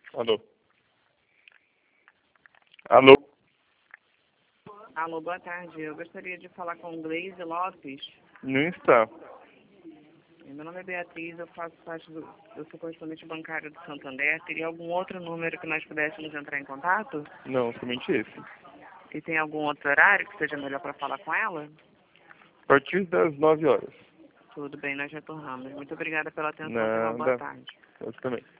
Alô? Alô? Alô, boa tarde. Eu gostaria de falar com Gleise Lopes. Não está. Meu nome é Beatriz, eu faço parte eu sou correspondente bancário do Santander. Teria algum outro número que nós pudéssemos entrar em contato? Não, somente esse. E tem algum outro horário que seja melhor para falar com ela? A partir das 9 horas. Tudo bem, nós retornamos. Muito obrigada pela atenção e uma boa Nada. tarde. Eu também.